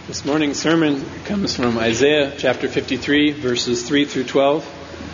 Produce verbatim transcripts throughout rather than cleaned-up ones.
This morning's sermon comes from Isaiah chapter fifty-three, verses three through twelve.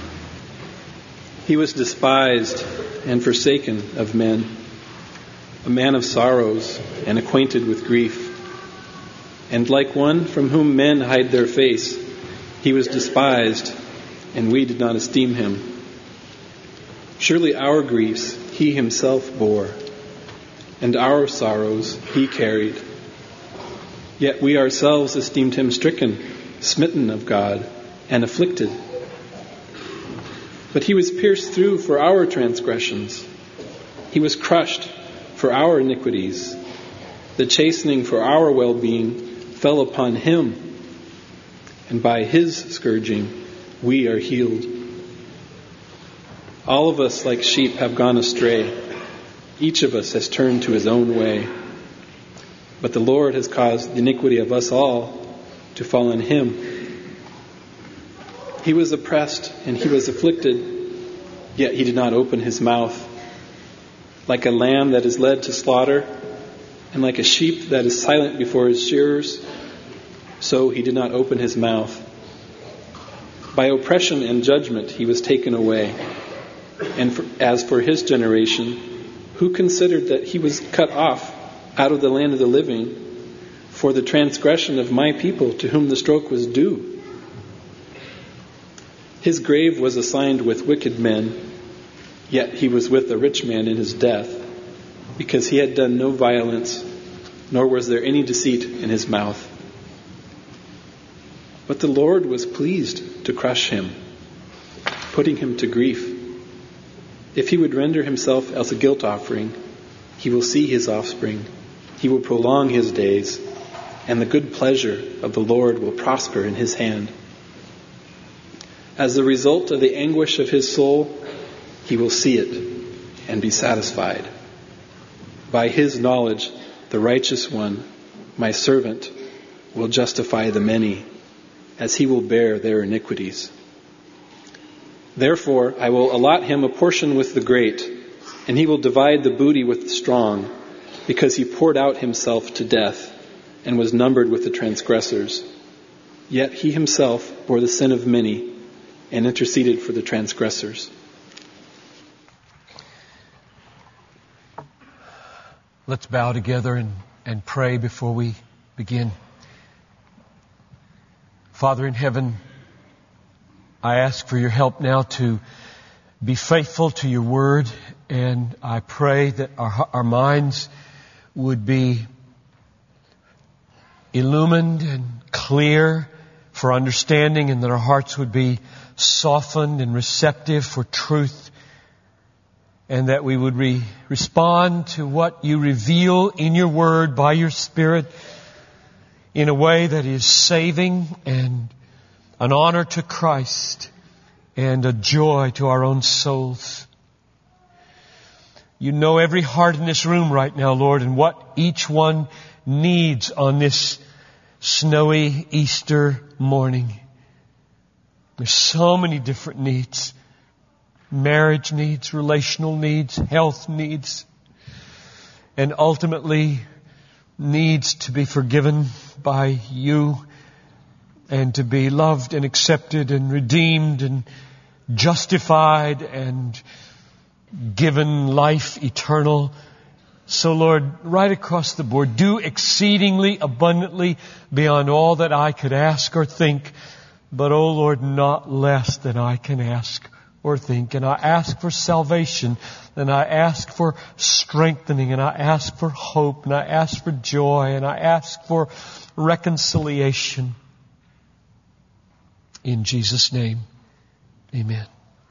He was despised and forsaken of men, a man of sorrows and acquainted with grief. And like one from whom men hide their face, he was despised, and we did not esteem him. Surely our griefs he himself bore, and our sorrows he carried. Yet we ourselves esteemed him stricken, smitten of God, and afflicted. But he was pierced through for our transgressions. He was crushed for our iniquities. The chastening for our well-being fell upon him, and by his scourging we are healed. All of us, like sheep, have gone astray. Each of us has turned to his own way. But the Lord has caused the iniquity of us all to fall on him. He was oppressed and he was afflicted, yet he did not open his mouth. Like a lamb that is led to slaughter, and like a sheep that is silent before his shearers, so he did not open his mouth. By oppression and judgment he was taken away. And for, as for his generation, who considered that he was cut off out of the land of the living for the transgression of my people to whom the stroke was due? His grave was assigned with wicked men, yet he was with a rich man in his death, because he had done no violence, nor was there any deceit in his mouth. But the Lord was pleased to crush him, putting him to grief. If he would render himself as a guilt offering, he will see his offspring. He will prolong his days, and the good pleasure of the Lord will prosper in his hand. As the result of the anguish of his soul, he will see it and be satisfied. By his knowledge, the righteous one, my servant, will justify the many, as he will bear their iniquities. Therefore, I will allot him a portion with the great, and he will divide the booty with the strong, because he poured out himself to death and was numbered with the transgressors. Yet he himself bore the sin of many and interceded for the transgressors. Let's bow together and, and pray before we begin. Father in heaven, I ask for your help now to be faithful to your word, and I pray that our, our minds would be illumined and clear for understanding, and that our hearts would be softened and receptive for truth, and that we would re- respond to what you reveal in your word by your Spirit in a way that is saving and an honor to Christ and a joy to our own souls. You know every heart in this room right now, Lord, and what each one needs on this snowy Easter morning. There's so many different needs. Marriage needs, relational needs, health needs, and ultimately needs to be forgiven by you and to be loved and accepted and redeemed and justified and given life eternal. So Lord, right across the board, do exceedingly abundantly beyond all that I could ask or think, but oh Lord, not less than I can ask or think. And I ask for salvation, and I ask for strengthening, and I ask for hope, and I ask for joy, and I ask for reconciliation. In Jesus' name, amen.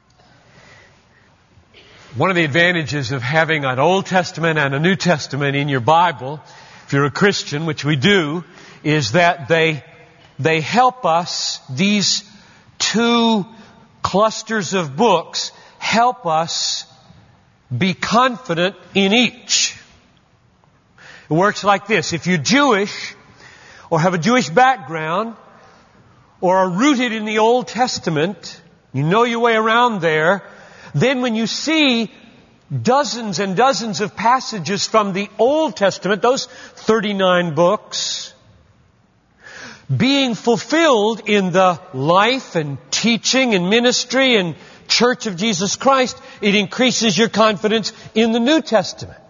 One of the advantages of having an Old Testament and a New Testament in your Bible, if you're a Christian, which we do, is that they, they help us, these two clusters of books, help us be confident in each. It works like this. If you're Jewish, or have a Jewish background, or are rooted in the Old Testament, you know your way around there, then when you see dozens and dozens of passages from the Old Testament, those thirty-nine books, being fulfilled in the life and teaching and ministry and Church of Jesus Christ, it increases your confidence in the New Testament.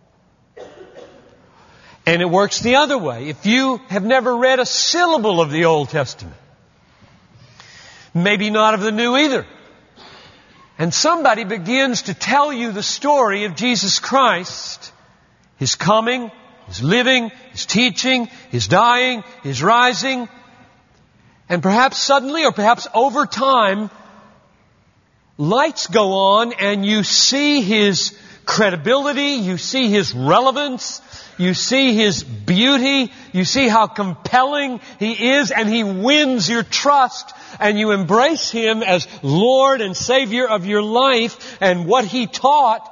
And it works the other way. If you have never read a syllable of the Old Testament, maybe not of the New either, and somebody begins to tell you the story of Jesus Christ, His coming, His living, His teaching, His dying, His rising, and perhaps suddenly or perhaps over time, lights go on and you see His credibility, you see His relevance, you see His beauty, you see how compelling He is, and He wins your trust, and you embrace Him as Lord and Savior of your life and what He taught.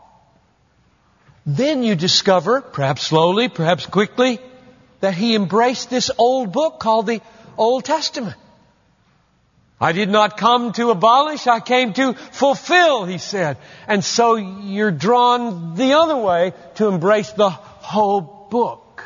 Then you discover, perhaps slowly, perhaps quickly, that He embraced this old book called the Old Testament. I did not come to abolish, I came to fulfill, He said. And so you're drawn the other way to embrace the whole book.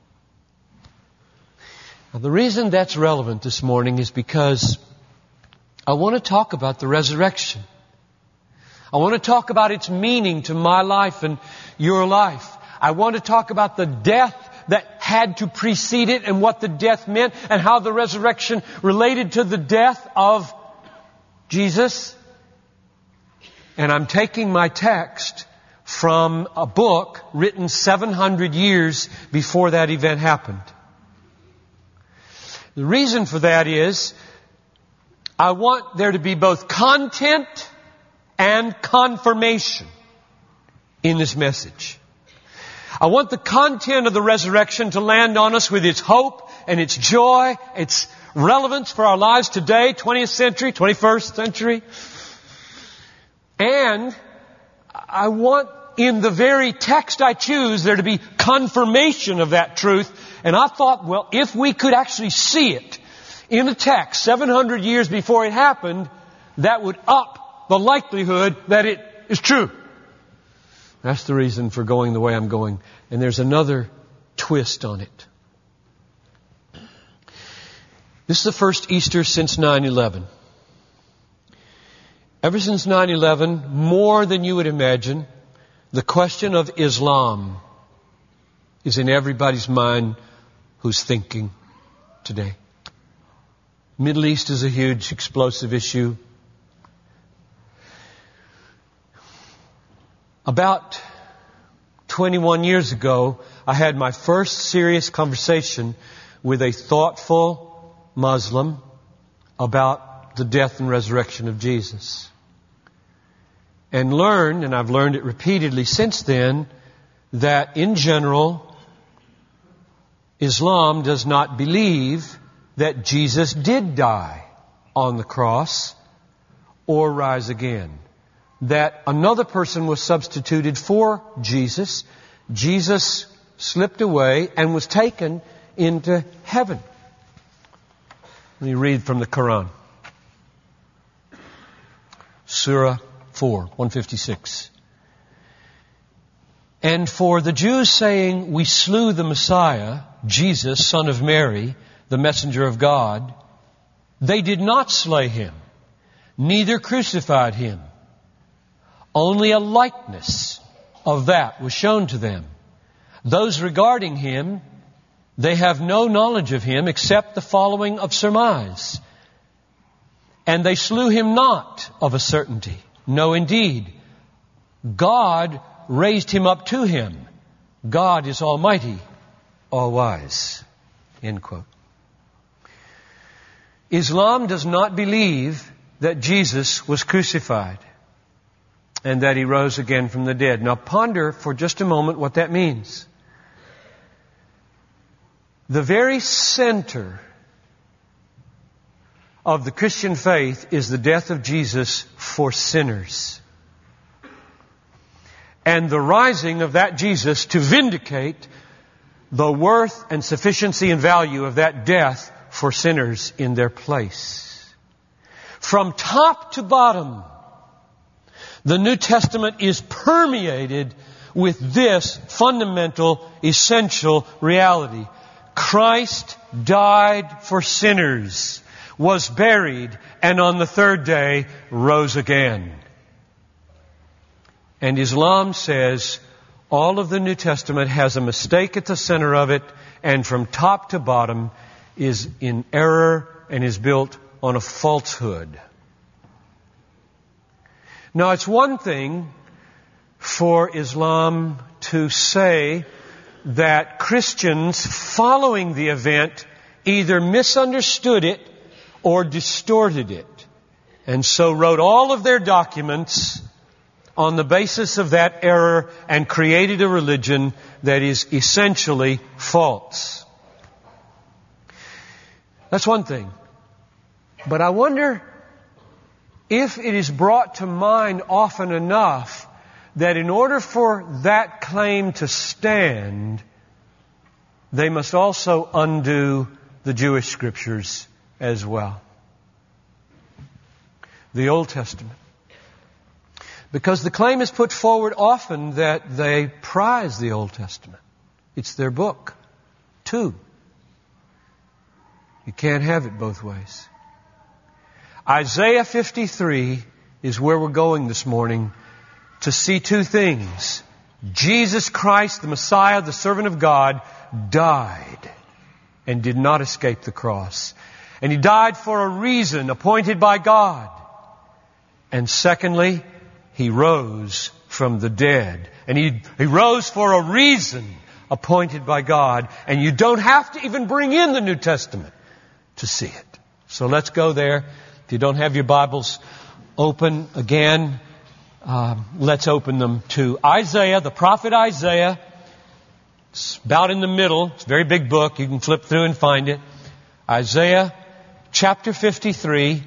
Now, the reason that's relevant this morning is because I want to talk about the resurrection. I want to talk about its meaning to my life and your life. I want to talk about the death that had to precede it and what the death meant and how the resurrection related to the death of Jesus. And I'm taking my text from a book written seven hundred years before that event happened. The reason for that is I want there to be both content and confirmation in this message. I want the content of the resurrection to land on us with its hope and its joy, its relevance for our lives today, twentieth century, twenty-first century. And I want in the very text I choose there to be confirmation of that truth. And I thought, well, if we could actually see it in a text seven hundred years before it happened, that would up the likelihood that it is true. That's the reason for going the way I'm going. And there's another twist on it. This is the first Easter since nine eleven. Ever since nine eleven, more than you would imagine, the question of Islam is in everybody's mind who's thinking today. Middle East is a huge, explosive issue. About twenty-one years ago, I had my first serious conversation with a thoughtful Muslim about the death and resurrection of Jesus. And learned, and I've learned it repeatedly since then, that in general, Islam does not believe that Jesus did die on the cross or rise again. That another person was substituted for Jesus. Jesus slipped away and was taken into heaven. Let me read from the Quran. Surah four, one fifty-six. And for the Jews saying, we slew the Messiah, Jesus, son of Mary, the messenger of God, they did not slay him, neither crucified him. Only a likeness of that was shown to them. Those regarding him, they have no knowledge of him except the following of surmise. And they slew him not of a certainty. No, indeed. God raised him up to him. God is almighty, all wise. End quote. Islam does not believe that Jesus was crucified and that He rose again from the dead. Now ponder for just a moment what that means. The very center of the Christian faith is the death of Jesus for sinners. And the rising of that Jesus to vindicate the worth and sufficiency and value of that death for sinners in their place. From top to bottom, the New Testament is permeated with this fundamental, essential reality. Christ died for sinners, was buried, and on the third day rose again. And Islam says all of the New Testament has a mistake at the center of it, and from top to bottom is in error and is built on a falsehood. Now, it's one thing for Islam to say that Christians following the event either misunderstood it or distorted it, and so wrote all of their documents on the basis of that error and created a religion that is essentially false. That's one thing. But I wonder if it is brought to mind often enough that in order for that claim to stand, they must also undo the Jewish scriptures as well. The Old Testament. Because the claim is put forward often that they prize the Old Testament. It's their book, too. You can't have it both ways. Isaiah fifty-three is where we're going this morning to see two things. Jesus Christ, the Messiah, the servant of God, died and did not escape the cross. And He died for a reason appointed by God. And secondly, He rose from the dead. And He, he rose for a reason appointed by God. And you don't have to even bring in the New Testament to see it. So let's go there. If you don't have your Bibles open again, um, let's open them to Isaiah, the prophet Isaiah. It's about in the middle. It's a very big book. You can flip through and find it. Isaiah chapter fifty-three.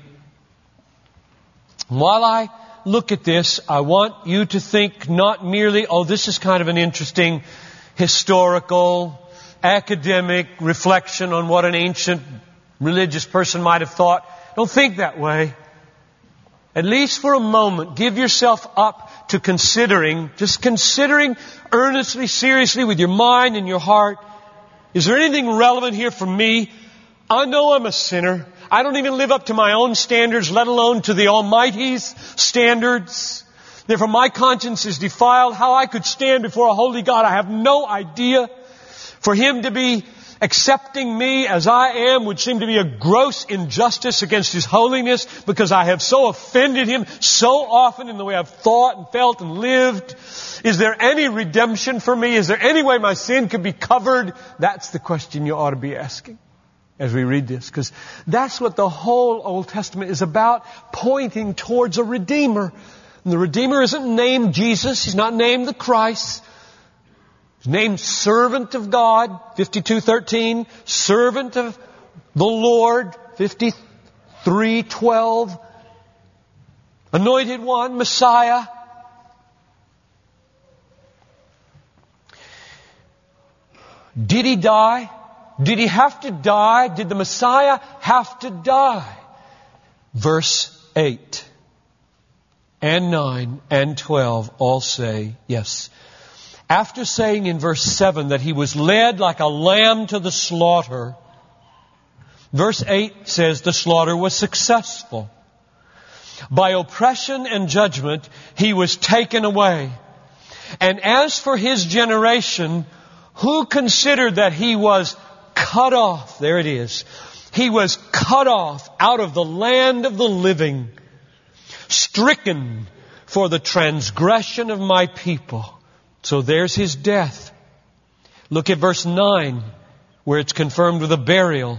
While I look at this, I want you to think not merely, oh, this is kind of an interesting historical, academic reflection on what an ancient religious person might have thought. Don't think that way. At least for a moment, give yourself up to considering, just considering earnestly, seriously, with your mind and your heart, is there anything relevant here for me? I know I'm a sinner. I don't even live up to my own standards, let alone to the Almighty's standards. Therefore, my conscience is defiled. How I could stand before a holy God, I have no idea. For Him to be accepting me as I am would seem to be a gross injustice against His holiness, because I have so offended Him so often in the way I've thought and felt and lived. Is there any redemption for me? Is there any way my sin could be covered? That's the question you ought to be asking as we read this, because that's what the whole Old Testament is about, pointing towards a Redeemer. And the Redeemer isn't named Jesus. He's not named the Christ. He's named servant of God, fifty-two thirteen, servant of the Lord, fifty-three twelve, anointed one, Messiah. Did He die? Did He have to die? Did the Messiah have to die? Verse eight and nine and twelve all say yes. After saying in verse seven that He was led like a lamb to the slaughter, verse eight says the slaughter was successful. By oppression and judgment, He was taken away. And as for His generation, who considered that He was cut off? There it is. He was cut off out of the land of the living, stricken for the transgression of my people. So there's His death. Look at verse nine, where it's confirmed with a burial.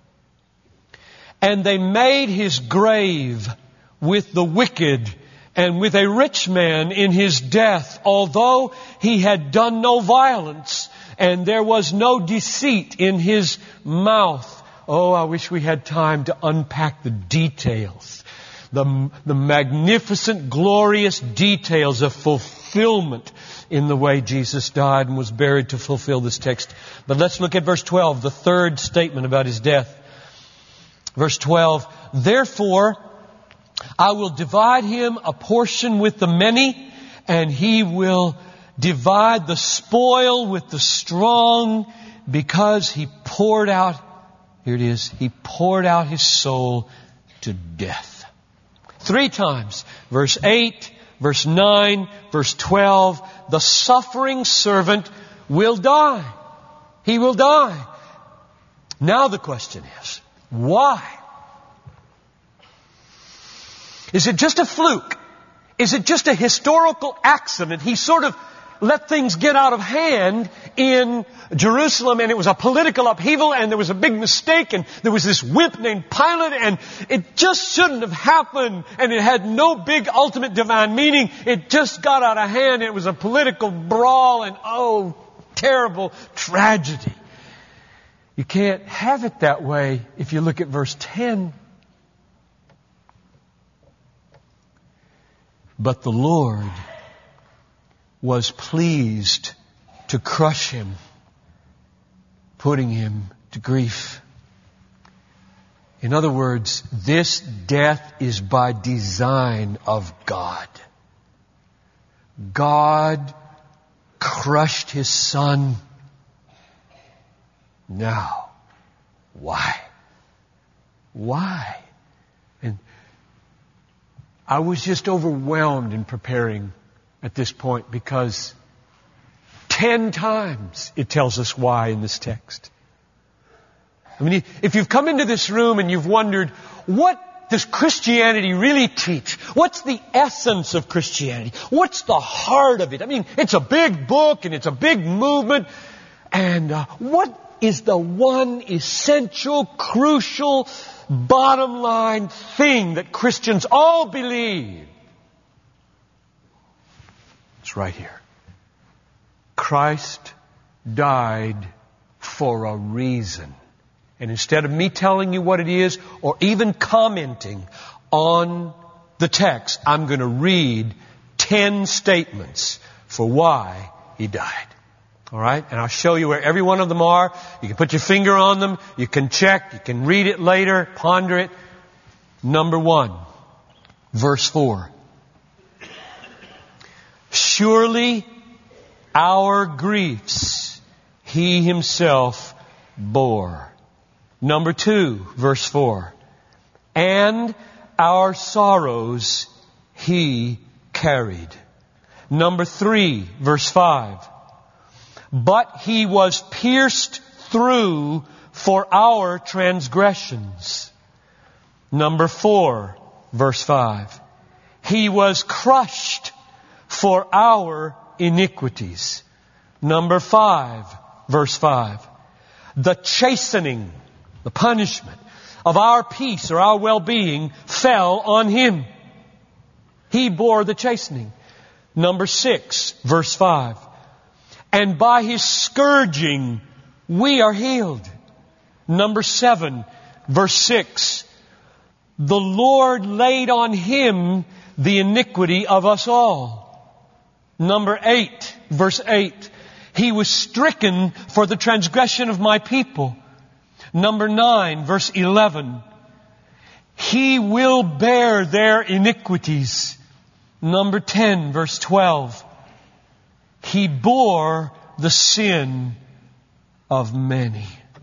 And they made His grave with the wicked and with a rich man in his death, although he had done no violence and there was no deceit in his mouth. Oh, I wish we had time to unpack the details. The, the magnificent, glorious details of fulfillment in the way Jesus died and was buried to fulfill this text. But let's look at verse twelve, the third statement about His death. Verse twelve, therefore I will divide Him a portion with the many, and He will divide the spoil with the strong, because He poured out, here it is, He poured out His soul to death. Three times. Verse eight, verse nine, verse twelve. The suffering servant will die. He will die. Now the question is, why? Is it just a fluke? Is it just a historical accident? He sort of let things get out of hand in Jerusalem, and it was a political upheaval, and there was a big mistake, and there was this wimp named Pilate, and it just shouldn't have happened, and it had no big ultimate divine meaning. It just got out of hand. It was a political brawl, and oh, terrible tragedy. You can't have it that way if you look at verse ten. But the Lord was pleased to crush him, putting him to grief. In other words, this death is by design of God. God crushed His Son. Now, why? Why? And I was just overwhelmed in preparing at this point because ten times it tells us why in this text. I mean, if you've come into this room and you've wondered, what does Christianity really teach? What's the essence of Christianity? What's the heart of it? I mean, it's a big book and it's a big movement. And uh, what is the one essential, crucial, bottom line thing that Christians all believe? It's right here. Christ died for a reason. And instead of me telling you what it is or even commenting on the text, I'm going to read ten statements for why He died. All right? And I'll show you where every one of them are. You can put your finger on them. You can check. You can read it later. Ponder it. Number one, verse four. Surely our griefs He Himself bore. Number two, verse four. And our sorrows He carried. Number three, verse five. But He was pierced through for our transgressions. Number four, verse five. He was crushed for our iniquities. Number five, verse five. The chastening, the punishment of our peace or our well-being fell on Him. He bore the chastening. Number six, verse five. And by His scourging we are healed. Number seven, verse six. The Lord laid on Him the iniquity of us all. Number eight, verse eight. He was stricken for the transgression of my people. Number nine, verse eleven. He will bear their iniquities. Number ten, verse twelve. He bore the sin of many.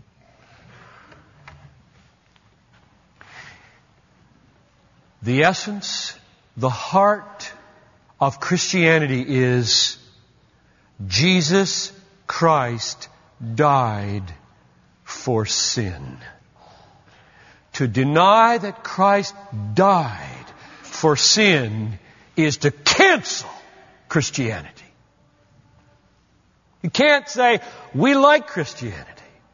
The essence, the heart of Christianity is Jesus Christ died for sin. To deny that Christ died for sin is to cancel Christianity. You can't say, we like Christianity,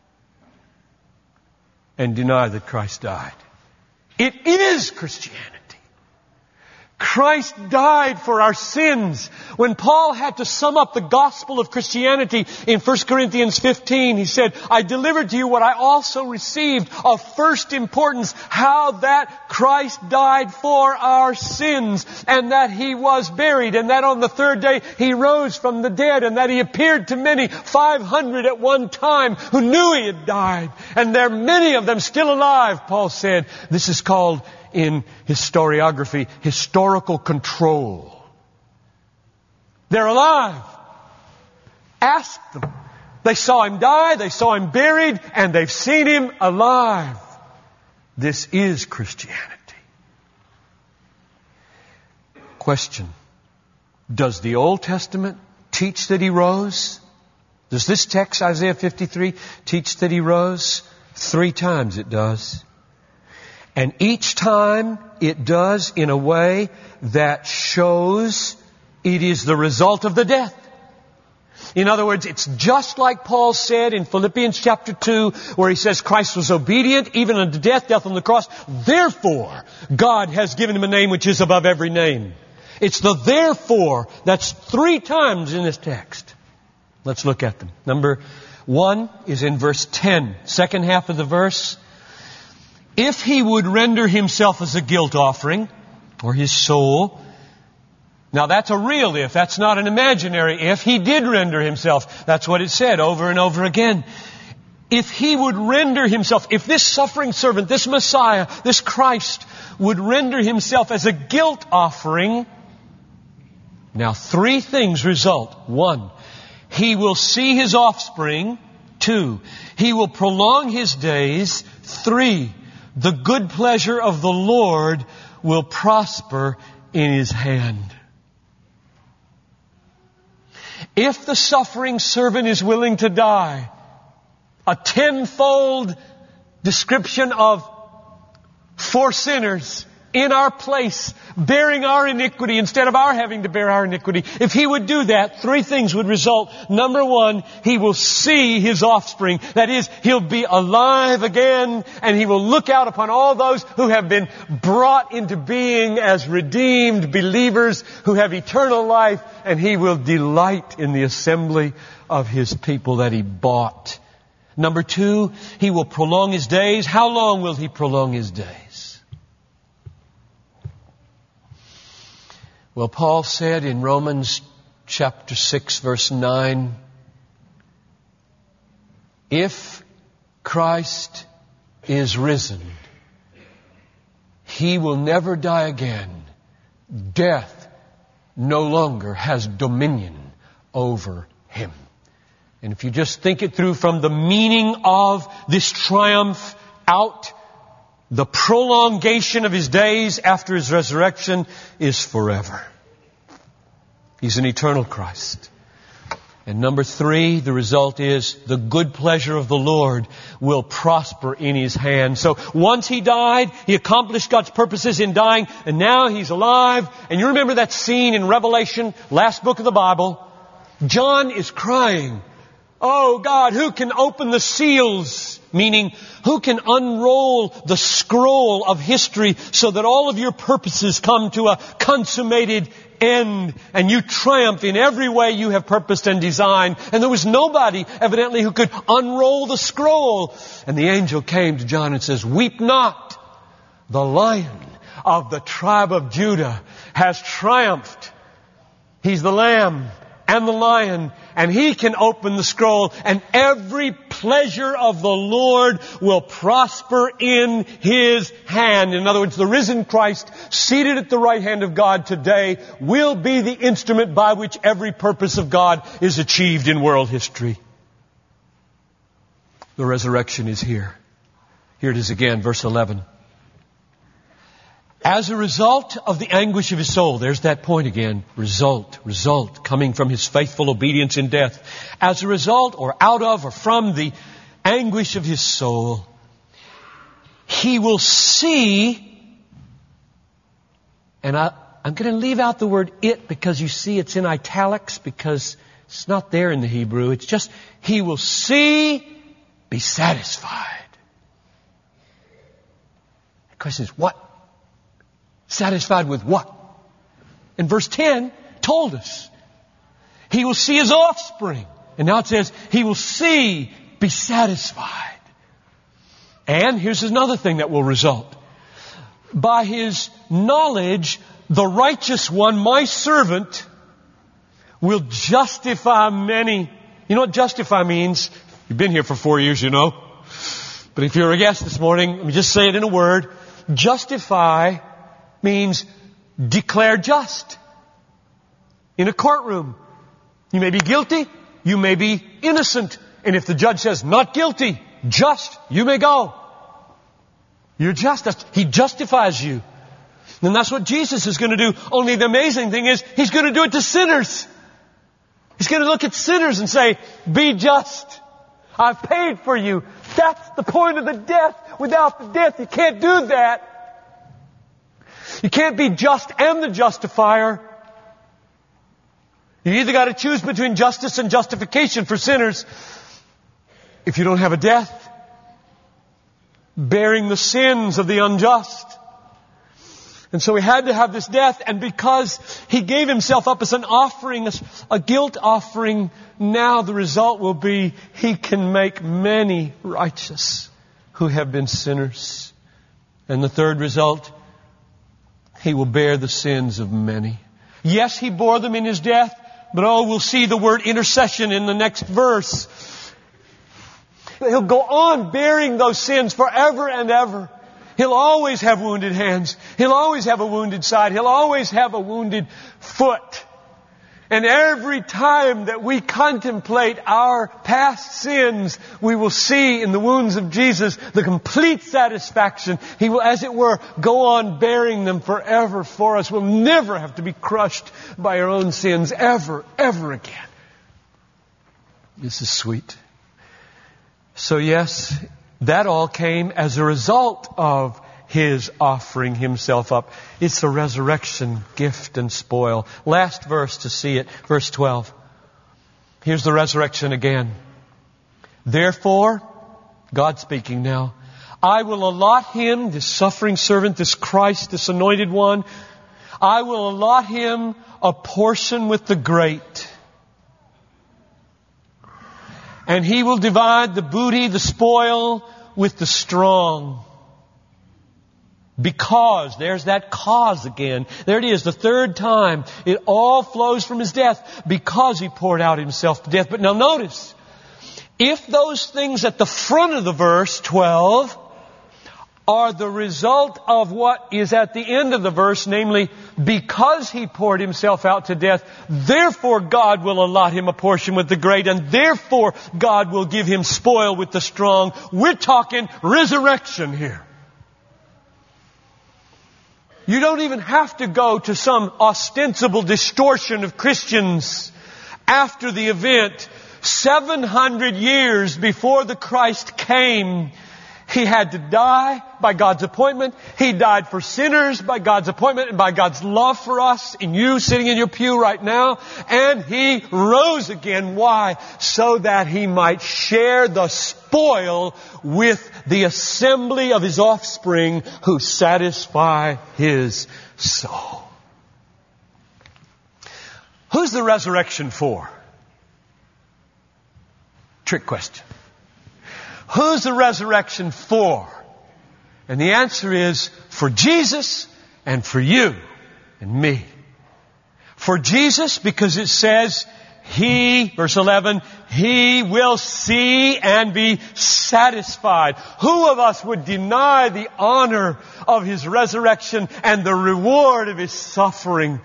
and deny that Christ died. It is Christianity. Christ died for our sins. When Paul had to sum up the gospel of Christianity in First Corinthians fifteen, he said, I delivered to you what I also received of first importance, how that Christ died for our sins, and that He was buried, and that on the third day He rose from the dead, and that He appeared to many, five hundred at one time, who knew He had died. And there are many of them still alive, Paul said. This is called in historiography, historical control. They're alive. Ask them. They saw Him die, they saw Him buried, and they've seen Him alive. This is Christianity. Question. Does the Old Testament teach that He rose? Does this text, Isaiah fifty-three, teach that He rose? Three times it does. And each time it does in a way that shows it is the result of the death. In other words, it's just like Paul said in Philippians chapter two, where he says Christ was obedient even unto death, death on the cross. Therefore, God has given Him a name which is above every name. It's the therefore that's three times in this text. Let's look at them. Number one is in verse ten, second half of the verse. If He would render Himself as a guilt offering, or His soul. Now that's a real if, that's not an imaginary if. He did render Himself. That's what it said over and over again. If He would render Himself, if this suffering servant, this Messiah, this Christ would render Himself as a guilt offering, now three things result. One, He will see His offspring. Two, He will prolong His days. Three, the good pleasure of the Lord will prosper in His hand. If the suffering servant is willing to die, a tenfold description of for sinners in our place, bearing our iniquity instead of our having to bear our iniquity. If He would do that, three things would result. Number one, He will see His offspring. That is, He'll be alive again, and He will look out upon all those who have been brought into being as redeemed believers who have eternal life, and He will delight in the assembly of His people that He bought. Number two, He will prolong His days. How long will He prolong His days? Well, Paul said in Romans chapter six, verse nine, if Christ is risen, He will never die again. Death no longer has dominion over Him. And if you just think it through from the meaning of this triumph out, the prolongation of His days after His resurrection is forever. He's an eternal Christ. And number three, the result is the good pleasure of the Lord will prosper in His hand. So once He died, He accomplished God's purposes in dying, and now He's alive. And you remember that scene in Revelation, last book of the Bible? John is crying, "Oh God, who can open the seals?" Meaning, who can unroll the scroll of history so that all of your purposes come to a consummated end and you triumph in every way you have purposed and designed. And there was nobody, evidently, who could unroll the scroll. And the angel came to John and says, "Weep not. The Lion of the tribe of Judah has triumphed. He's the Lamb and the Lion, and He can open the scroll, and every pleasure of the Lord will prosper in His hand." In other words, the risen Christ, seated at the right hand of God today, will be the instrument by which every purpose of God is achieved in world history. The resurrection is here. Here it is again, verse eleven. As a result of the anguish of His soul, there's that point again, result, result, coming from His faithful obedience in death. As a result, or out of, or from the anguish of His soul, He will see, and I, I'm going to leave out the word it because you see it's in italics because it's not there in the Hebrew. It's just, He will see, be satisfied. The question is, what? Satisfied with what? And verse ten told us. He will see His offspring. And now it says, He will see, be satisfied. And here's another thing that will result. By His knowledge, the righteous one, my servant, will justify many. You know what justify means? You've been here for four years, you know. But if you're a guest this morning, let me just say it in a word. Justify means declare just. In a courtroom, you may be guilty, you may be innocent. And if the judge says, not guilty, just, you may go. You're just. He justifies you. And that's what Jesus is going to do. Only the amazing thing is, He's going to do it to sinners. He's going to look at sinners and say, be just. I've paid for you. That's the point of the death. Without the death, you can't do that. You can't be just and the justifier. You either got to choose between justice and justification for sinners. If you don't have a death, bearing the sins of the unjust. And so He had to have this death, and because He gave Himself up as an offering, a guilt offering, now the result will be He can make many righteous who have been sinners. And the third result, He will bear the sins of many. Yes, He bore them in His death, but oh, we'll see the word intercession in the next verse. He'll go on bearing those sins forever and ever. He'll always have wounded hands. He'll always have a wounded side. He'll always have a wounded foot. And every time that we contemplate our past sins, we will see in the wounds of Jesus the complete satisfaction. He will, as it were, go on bearing them forever for us. We'll never have to be crushed by our own sins ever, ever again. This is sweet. So yes, that all came as a result of His offering Himself up. It's a resurrection gift and spoil. Last verse to see it. Verse twelve. Here's the resurrection again. Therefore, God speaking now, I will allot Him, this suffering servant, this Christ, this anointed one, I will allot Him a portion with the great. And He will divide the booty, the spoil, with the strong. Because, there's that cause again. There it is, the third time. It all flows from His death because He poured out Himself to death. But now notice, if those things at the front of the verse, twelve, are the result of what is at the end of the verse, namely, because He poured Himself out to death, therefore God will allot Him a portion with the great, and therefore God will give Him spoil with the strong. We're talking resurrection here. You don't even have to go to some ostensible distortion of Christians after the event. seven hundred years before the Christ came, He had to die by God's appointment. He died for sinners by God's appointment and by God's love for us, in you sitting in your pew right now. And He rose again. Why? So that He might share the spoil with the assembly of His offspring who satisfy His soul. Who's the resurrection for? Trick question. Who's the resurrection for? And the answer is for Jesus and for you and me. For Jesus, because it says He, verse eleven, He will see and be satisfied. Who of us would deny the honor of His resurrection and the reward of His suffering?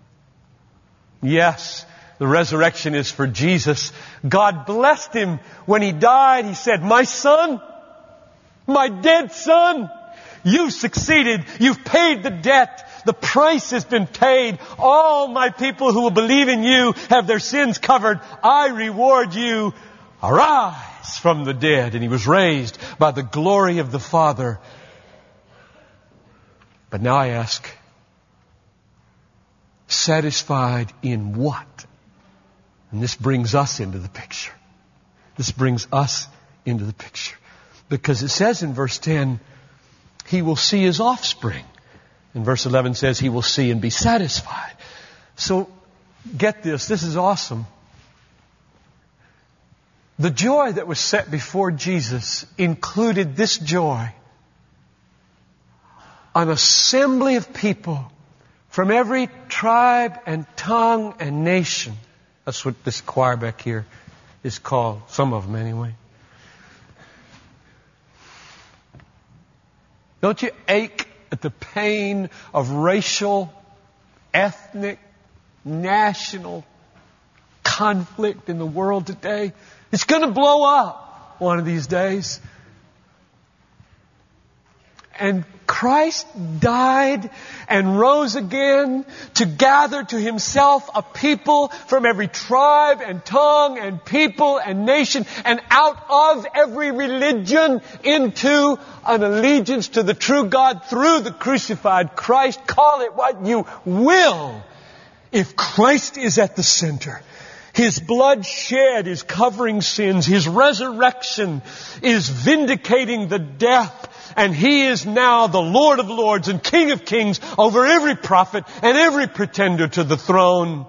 Yes. The resurrection is for Jesus. God blessed Him when He died. He said, my son, my dead son, you've succeeded. You've paid the debt. The price has been paid. All my people who will believe in you have their sins covered. I reward you. Arise from the dead. And He was raised by the glory of the Father. But now I ask, satisfied in what? And this brings us into the picture. This brings us into the picture. Because it says in verse ten, He will see His offspring. And verse eleven says He will see and be satisfied. So, get this. This is awesome. The joy that was set before Jesus included this joy. An assembly of people from every tribe and tongue and nation. That's what this choir back here is called. Some of them anyway. Don't you ache at the pain of racial, ethnic, national conflict in the world today. It's going to blow up one of these days. And Christ died and rose again to gather to Himself a people from every tribe and tongue and people and nation and out of every religion into an allegiance to the true God through the crucified Christ. Call it what you will. If Christ is at the center, His blood shed is covering sins. His resurrection is vindicating the death. And He is now the Lord of Lords and King of Kings over every prophet and every pretender to the throne.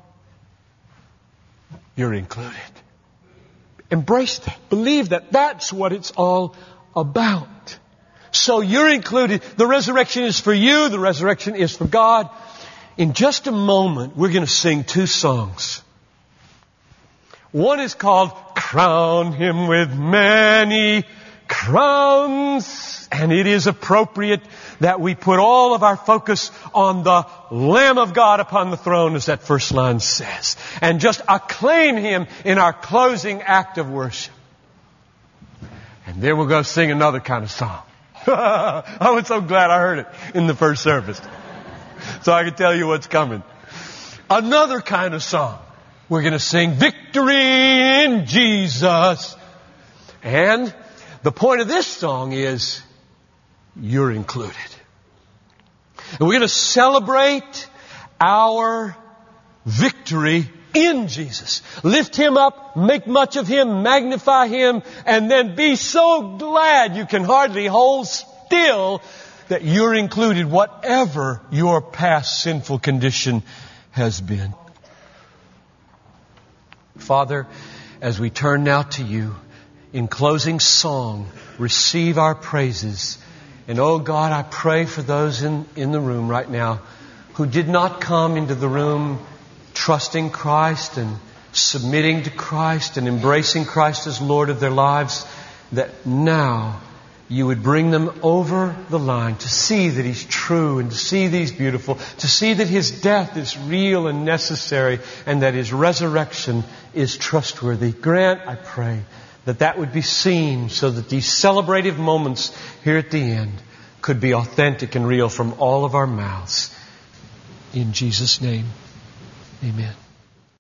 You're included. Embrace that. Believe that. That's what it's all about. So you're included. The resurrection is for you. The resurrection is for God. In just a moment, we're going to sing two songs. One is called Crown Him with Many Crowns. And it is appropriate that we put all of our focus on the Lamb of God upon the throne, as that first line says. And just acclaim Him in our closing act of worship. And then we'll go sing another kind of song. I was so glad I heard it in the first service. So I can tell you what's coming. Another kind of song. We're going to sing Victory in Jesus. And the point of this song is you're included. And we're going to celebrate our victory in Jesus. Lift Him up, make much of Him, magnify Him, and then be so glad you can hardly hold still that you're included, whatever your past sinful condition has been. Father, as we turn now to You, in closing song, receive our praises. And oh God, I pray for those in, in the room right now who did not come into the room trusting Christ and submitting to Christ and embracing Christ as Lord of their lives, that now You would bring them over the line to see that He's true and to see that He's beautiful, to see that His death is real and necessary and that His resurrection is trustworthy. Grant, I pray, that that would be seen so that these celebrative moments here at the end could be authentic and real from all of our mouths. In Jesus' name, amen.